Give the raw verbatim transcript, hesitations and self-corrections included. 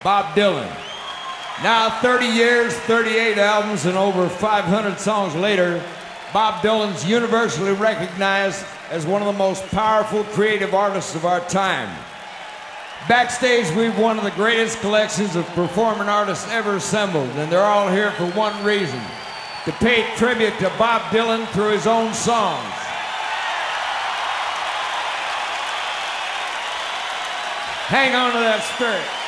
Bob Dylan. Now thirty years, thirty-eight albums, and over five hundred songs later, Bob Dylan's universally recognized as one of the most powerful creative artists of our time. Backstage, we've one of the greatest collections of performing artists ever assembled, and they're all here for one reason: to pay tribute to Bob Dylan through his own songs. Hang on to that spirit.